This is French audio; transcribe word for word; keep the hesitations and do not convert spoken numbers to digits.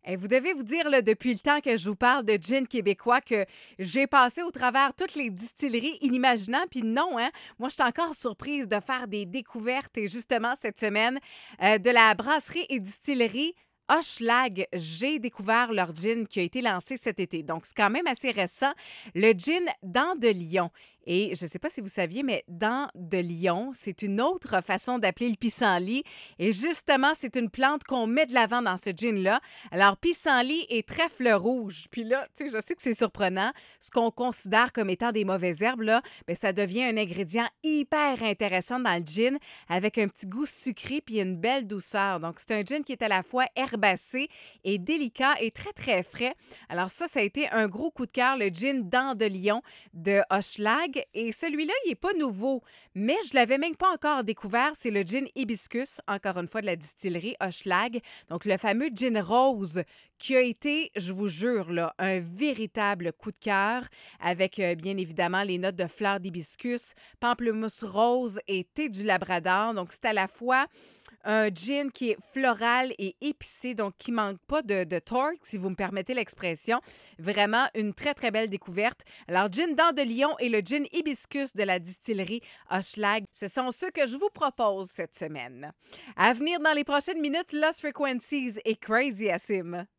Hey, vous devez vous dire là, depuis le temps que je vous parle de gin québécois que j'ai passé au travers toutes les distilleries inimaginables. Puis non, hein, moi, je suis encore surprise de faire des découvertes. Et justement, cette semaine, euh, de la brasserie et distillerie Hochelag, j'ai découvert leur gin qui a été lancé cet été. Donc, c'est quand même assez récent. Le gin Dents de Lion. Et je ne sais pas si vous saviez, mais Dents de Lion, c'est une autre façon d'appeler le pissenlit. Et justement, c'est une plante qu'on met de l'avant dans ce gin-là. Alors, pissenlit et trèfle rouge. Puis là, tu sais, je sais que c'est surprenant. Ce qu'on considère comme étant des mauvaises herbes, là, bien, ça devient un ingrédient hyper intéressant dans le gin avec un petit goût sucré puis une belle douceur. Donc, c'est un gin qui est à la fois herbacé et délicat et très, très frais. Alors ça, ça a été un gros coup de cœur, le gin Dents de Lion de Hochelag. Et celui-là, il n'est pas nouveau, mais je l'avais même pas encore découvert. C'est le gin hibiscus, encore une fois, de la distillerie Hochelag. Donc, le fameux gin rose qui a été, je vous jure, là, un véritable coup de cœur avec, euh, bien évidemment, les notes de fleurs d'hibiscus, pamplemousse rose et thé du Labrador. Donc, c'est à la fois un gin qui est floral et épicé, donc qui manque pas de, de torque, si vous me permettez l'expression. Vraiment une très, très belle découverte. Alors, gin Dents de Lion et le gin hibiscus de la distillerie Hochelag, ce sont ceux que je vous propose cette semaine. À venir dans les prochaines minutes, Lost Frequencies et Crazy Assim.